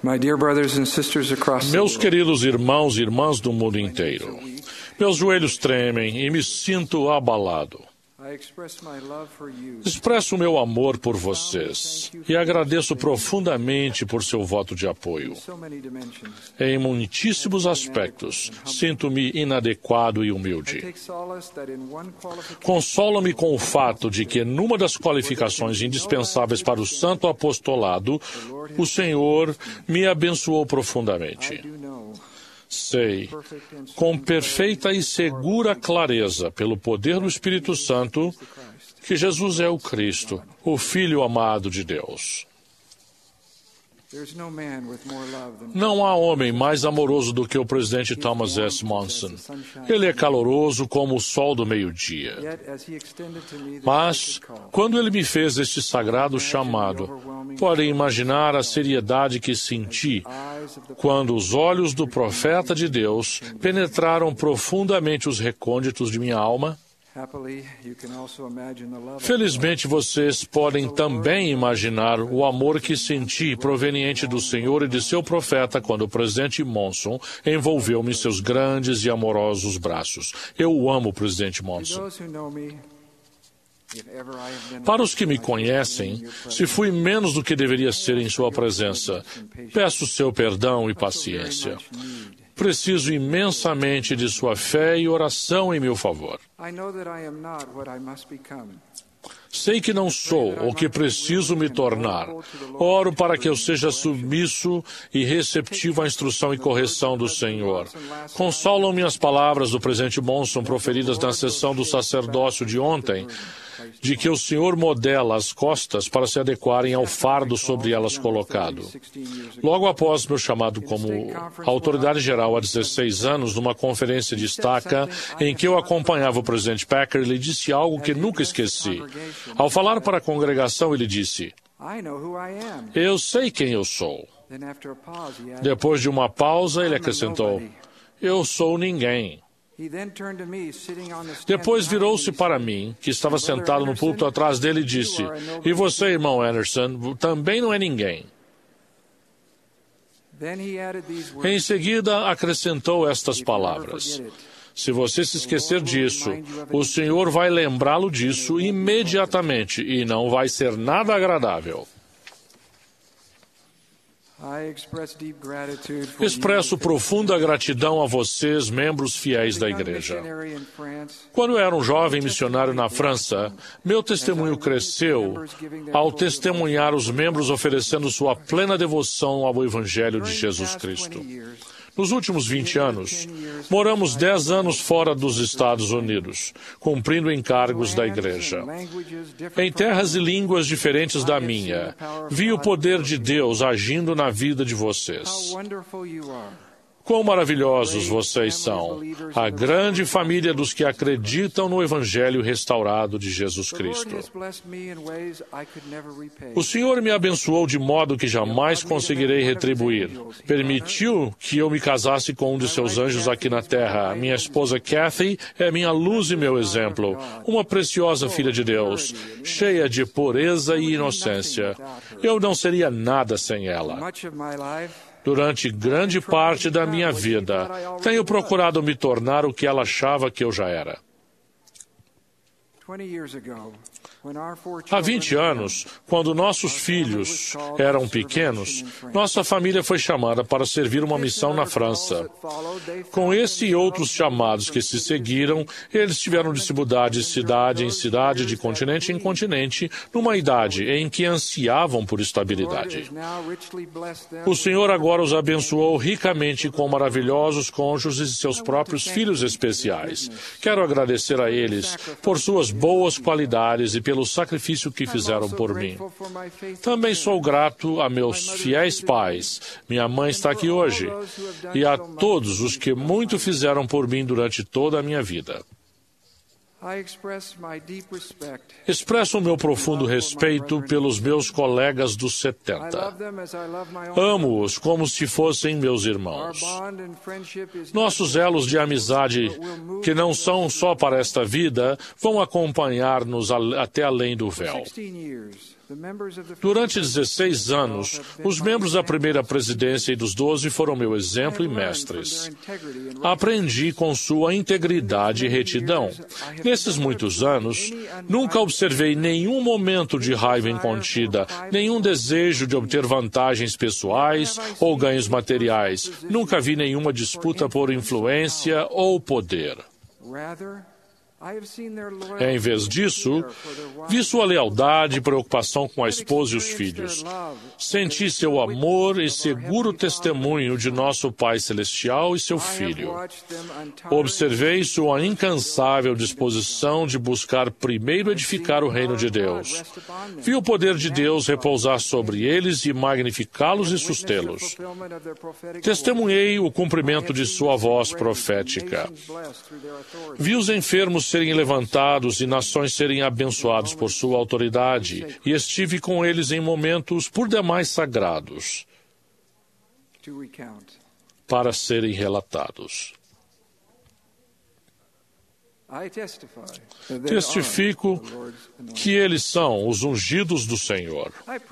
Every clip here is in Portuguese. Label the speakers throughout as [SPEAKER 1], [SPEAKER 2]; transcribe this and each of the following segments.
[SPEAKER 1] My dear brothers and sisters across the
[SPEAKER 2] Meus
[SPEAKER 1] world,
[SPEAKER 2] queridos irmãos e irmãs do mundo inteiro, meus joelhos tremem e me sinto abalado.
[SPEAKER 1] I express my love for you.
[SPEAKER 2] Expresso o meu amor por vocês e agradeço profundamente por seu voto de apoio.
[SPEAKER 1] In so many dimensions,
[SPEAKER 2] Em muitíssimos aspectos, sinto-me inadequado e
[SPEAKER 1] I
[SPEAKER 2] humilde.
[SPEAKER 1] take solace that in one qualification,
[SPEAKER 2] Consolo-me com o fato de que, numa das qualificações indispensáveis para o santo apostolado, o Senhor me abençoou
[SPEAKER 1] I
[SPEAKER 2] profundamente.
[SPEAKER 1] do know
[SPEAKER 2] Sei,
[SPEAKER 1] perfect and
[SPEAKER 2] com perfeita e segura clareza, pelo poder do Espírito Santo,
[SPEAKER 1] the Christ.
[SPEAKER 2] que Jesus é o Cristo, o Filho amado de Deus.
[SPEAKER 1] There's no man with more love than
[SPEAKER 2] Não há homem mais amoroso do que o presidente Thomas S. Monson. Ele é caloroso como o sol do meio-dia.
[SPEAKER 1] yet as he extended to me the
[SPEAKER 2] Mas,
[SPEAKER 1] sacred call.
[SPEAKER 2] quando ele me fez este sagrado chamado, podem imaginar a seriedade que senti
[SPEAKER 1] Eyes of the
[SPEAKER 2] quando os olhos do profeta de Deus penetraram profundamente os recônditos de minha alma.
[SPEAKER 1] happily, you can also imagine the love of
[SPEAKER 2] Felizmente, vocês podem também imaginar o amor que senti proveniente do Senhor e de seu profeta quando o presidente Monson envolveu-me em seus grandes e amorosos braços. Eu o amo, presidente
[SPEAKER 1] To
[SPEAKER 2] Monson.
[SPEAKER 1] those who know me, if ever I have been
[SPEAKER 2] Para os que me conhecem, se fui menos do que deveria ser em sua presença, peço seu perdão e paciência. Preciso imensamente de sua fé e oração em meu favor.
[SPEAKER 1] I know that I am not what I must become.
[SPEAKER 2] Sei que não sou o que preciso me tornar. Oro para que eu seja submisso e receptivo à instrução e correção do Senhor. Consolam-me as palavras do presidente Monson proferidas na sessão do sacerdócio de ontem, de que o Senhor modela as costas para se adequarem ao fardo sobre elas colocado. Logo após meu chamado como autoridade geral há 16 anos, numa conferência de estaca em que eu acompanhava o presidente Packer, ele disse algo que nunca esqueci. Ao falar para a congregação, ele disse:
[SPEAKER 1] I know who I am.
[SPEAKER 2] "Eu sei quem eu sou."
[SPEAKER 1] Then after a pause, he added,
[SPEAKER 2] Depois de uma pausa, ele acrescentou: "Eu sou ninguém."
[SPEAKER 1] he then turned to me, sitting on the stand
[SPEAKER 2] Depois
[SPEAKER 1] behind
[SPEAKER 2] virou-se
[SPEAKER 1] me,
[SPEAKER 2] para mim, que estava sentado no púlpito atrás dele, e disse: "E você, irmão Anderson, também não é ninguém."
[SPEAKER 1] Then he added these
[SPEAKER 2] Em
[SPEAKER 1] words,
[SPEAKER 2] seguida, acrescentou estas palavras: "Se você se esquecer disso, o Senhor vai lembrá-lo disso imediatamente e não vai ser nada agradável."
[SPEAKER 1] I express deep gratitude for
[SPEAKER 2] Expresso
[SPEAKER 1] you.
[SPEAKER 2] profunda gratidão a vocês, membros fiéis da
[SPEAKER 1] Young
[SPEAKER 2] igreja.
[SPEAKER 1] missionary in France,
[SPEAKER 2] Quando eu era um jovem missionário na França, meu testemunho cresceu ao testemunhar os membros oferecendo sua plena devoção ao Evangelho de
[SPEAKER 1] during the
[SPEAKER 2] Jesus
[SPEAKER 1] past
[SPEAKER 2] Cristo.
[SPEAKER 1] 20 years,
[SPEAKER 2] Nos últimos 20 anos, moramos 10 anos fora dos Estados Unidos, cumprindo encargos da igreja.
[SPEAKER 1] languages
[SPEAKER 2] Em
[SPEAKER 1] different
[SPEAKER 2] terras e línguas diferentes da minha, vi o poder de Deus agindo na vida de
[SPEAKER 1] How
[SPEAKER 2] vocês.
[SPEAKER 1] wonderful you are.
[SPEAKER 2] Quão maravilhosos vocês são, a grande família dos que acreditam no Evangelho restaurado de Jesus
[SPEAKER 1] The Lord
[SPEAKER 2] Cristo.
[SPEAKER 1] has blessed me in ways I could never repay.
[SPEAKER 2] O Senhor me abençoou de modo que jamais conseguirei retribuir. Permitiu que eu me casasse com um de seus anjos aqui na terra. Minha esposa Kathy é minha luz e meu exemplo. Uma preciosa filha de Deus, cheia de pureza e inocência. Eu não seria nada sem ela.
[SPEAKER 1] Much of my life,
[SPEAKER 2] Durante grande parte da minha vida, tenho procurado me tornar o que ela achava que eu já era.
[SPEAKER 1] 20 years ago, when our four
[SPEAKER 2] Há
[SPEAKER 1] children
[SPEAKER 2] 20 anos, quando nossos filhos eram pequenos, nossa família foi chamada para servir uma missão na França. Com esse e outros chamados que se seguiram, eles tiveram de se mudar de cidade em cidade, de continente em continente, numa idade em que ansiavam por estabilidade. O Senhor agora os abençoou ricamente com maravilhosos cônjuges e seus próprios filhos especiais. Quero agradecer a eles por suas boas qualidades e pelo sacrifício que fizeram por mim. Também sou grato a meus fiéis pais. Minha mãe está aqui hoje. E a todos os que muito fizeram por mim durante toda a minha vida. Expresso o meu profundo respeito pelos meus colegas dos 70. Amo-os como se fossem meus irmãos. Nossos elos de amizade, que não são só para esta vida, vão acompanhar-nos até além do véu. Durante 16 anos, os membros da primeira presidência e dos 12 foram meu exemplo e mestres. Aprendi com sua integridade e retidão. Nesses muitos anos, nunca observei nenhum momento de raiva incontida, nenhum desejo de obter vantagens pessoais ou ganhos materiais. Nunca vi nenhuma disputa por influência ou poder. Em vez disso, vi sua lealdade e preocupação com a esposa e os filhos. Senti seu amor e seguro testemunho de nosso Pai Celestial e seu Filho. Observei sua incansável disposição de buscar primeiro edificar o reino de Deus. Vi o poder de Deus repousar sobre eles e magnificá-los e sustê-los. Testemunhei o cumprimento de sua voz profética. Vi os enfermos serem levantados e nações serem abençoados por sua autoridade, e estive com eles em momentos por demais sagrados para serem relatados. Testifico que eles são os ungidos do Senhor.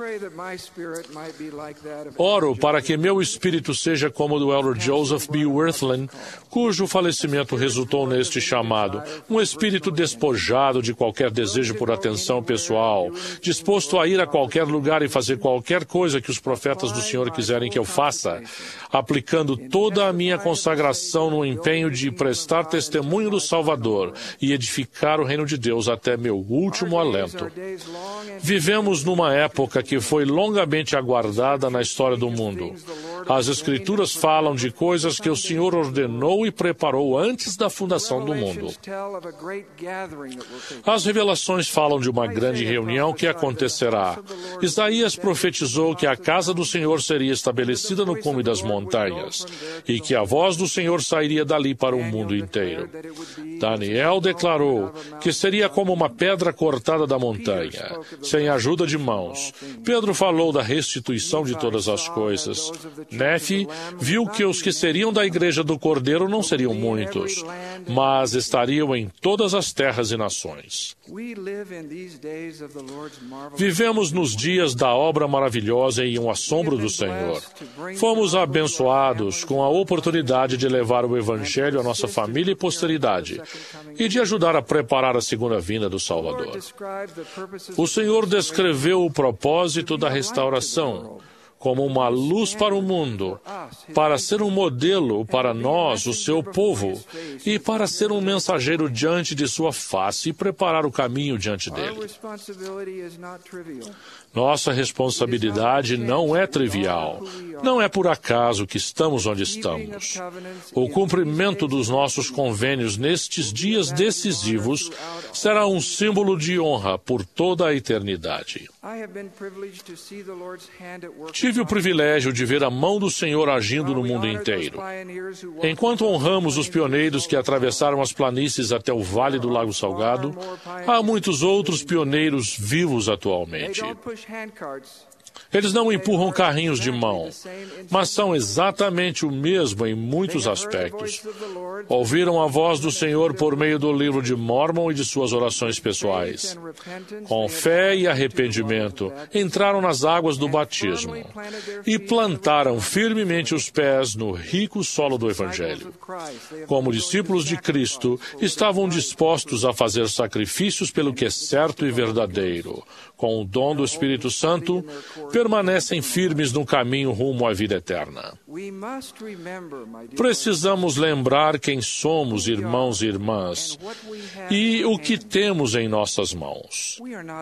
[SPEAKER 2] Oro para que meu espírito seja como o do Elder Joseph B. Wirthlin, cujo falecimento resultou neste chamado, um espírito despojado de qualquer desejo por atenção pessoal, disposto a ir a qualquer lugar e fazer qualquer coisa que os profetas do Senhor quiserem que eu faça, aplicando toda a minha consagração no empenho de prestar testemunho do Salvador e edificar o reino de Deus até meu último alento. Vivemos numa época que foi longamente aguardada na história do mundo. As Escrituras falam de coisas que o Senhor ordenou e preparou antes da fundação do mundo. As revelações falam de uma grande reunião que acontecerá. Isaías profetizou que a casa do Senhor seria estabelecida no cume das montanhas e que a voz do Senhor sairia dali para o mundo inteiro. Daniel declarou que seria como uma pedra cortada da montanha, sem ajuda de mãos. Pedro falou da restituição de todas as coisas. Nefi viu que os que seriam da igreja do Cordeiro não seriam muitos, mas estariam em todas as terras e nações. Vivemos nos dias da obra maravilhosa e um assombro do Senhor. Fomos abençoados com a oportunidade de levar o Evangelho à nossa família e posteridade, e de ajudar a preparar a segunda vinda do Salvador. O Senhor descreveu o propósito da restauração como uma luz para o mundo, para ser um modelo para nós, o seu povo, e para ser um mensageiro diante de sua face e preparar o caminho diante dele. Nossa responsabilidade não é trivial. Não é por acaso que estamos onde estamos. O cumprimento dos nossos convênios nestes dias decisivos será um símbolo de honra por toda a eternidade. Tive o privilégio de ver a mão do Senhor agindo no mundo inteiro. Enquanto honramos os pioneiros que atravessaram as planícies até o Vale do Lago Salgado, há muitos outros pioneiros vivos atualmente. Eles não empurram carrinhos de mão, mas são exatamente o mesmo em muitos aspectos. Ouviram a voz do Senhor por meio do livro de Mórmon e de suas orações pessoais. Com fé e arrependimento, entraram nas águas do batismo e plantaram firmemente os pés no rico solo do Evangelho. Como discípulos de Cristo, estavam dispostos a fazer sacrifícios pelo que é certo e verdadeiro. Com o dom do Espírito Santo, permanecem firmes no caminho rumo à vida eterna. Precisamos lembrar quem somos, irmãos e irmãs, e o que temos em nossas mãos.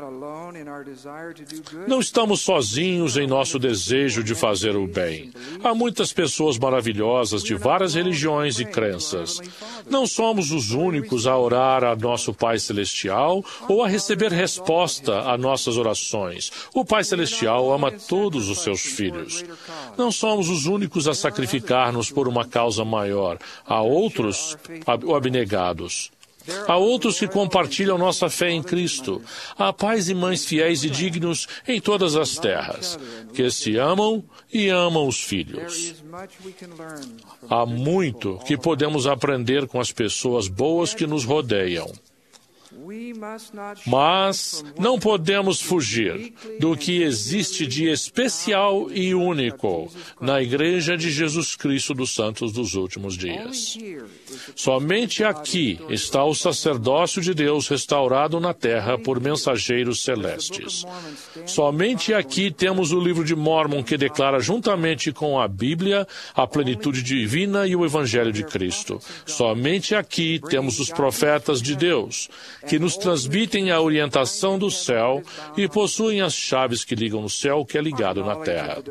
[SPEAKER 2] Não estamos sozinhos em nosso desejo de fazer o bem. Há muitas pessoas maravilhosas de várias religiões e crenças. Não somos os únicos a orar a nosso Pai Celestial ou a receber resposta a nossas orações. O Pai Celestial ama todos os seus filhos. Não somos os únicos a sacrificar-nos por uma causa maior. Há outros abnegados. Há outros que compartilham nossa fé em Cristo. Há pais e mães fiéis e dignos em todas as terras, que se amam e amam os filhos. Há muito que podemos aprender com as pessoas boas que nos rodeiam. Mas não podemos fugir do que existe de especial e único na Igreja de Jesus Cristo dos Santos dos Últimos Dias. Somente aqui está o sacerdócio de Deus restaurado na terra por mensageiros celestes. Somente aqui temos o livro de Mórmon que declara juntamente com a Bíblia a plenitude divina e o Evangelho de Cristo. Somente aqui temos os profetas de Deus, que nos transmitem a orientação do céu e possuem as chaves que ligam o céu que é ligado na terra.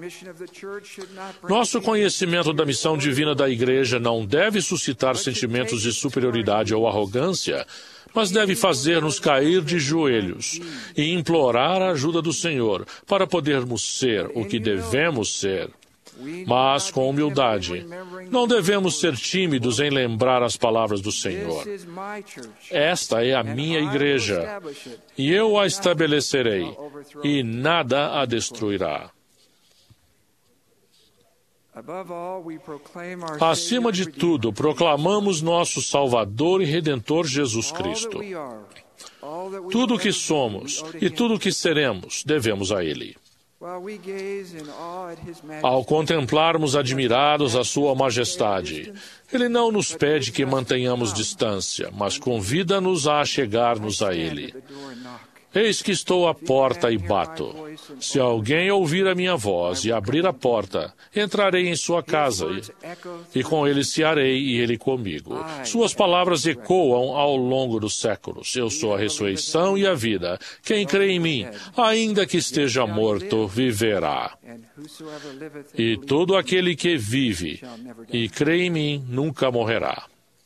[SPEAKER 2] Nosso conhecimento da missão divina da Igreja não deve suscitar sentimentos de superioridade ou arrogância, mas deve fazer-nos cair de joelhos e implorar a ajuda do Senhor para podermos ser o que devemos ser. Mas com humildade. Não devemos ser tímidos em lembrar as palavras do Senhor. Esta é a minha igreja, e eu a estabelecerei, e nada a destruirá. Acima de tudo, proclamamos nosso Salvador e Redentor Jesus Cristo. Tudo o que somos e tudo o que seremos, devemos a Ele. Ao contemplarmos admirados a Sua Majestade, Ele não nos pede que mantenhamos distância, mas convida-nos a chegar-nos a Ele. Eis que estou à porta e bato. Se alguém ouvir a minha voz e abrir a porta, entrarei em sua casa e com ele cearei e ele comigo. Suas palavras ecoam ao longo dos séculos. Eu sou a ressurreição e a vida. Quem crê em mim, ainda que esteja morto, viverá. E todo aquele que vive e crê em mim nunca morrerá.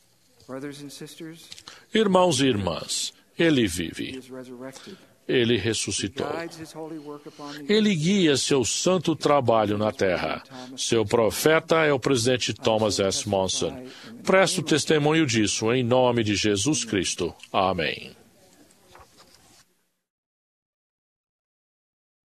[SPEAKER 2] Irmãos e irmãs, Ele vive. Ele ressuscitou. Ele guia seu santo trabalho na terra. Seu profeta é o presidente Thomas S. Monson. Presto testemunho disso em nome de Jesus Cristo. Amém.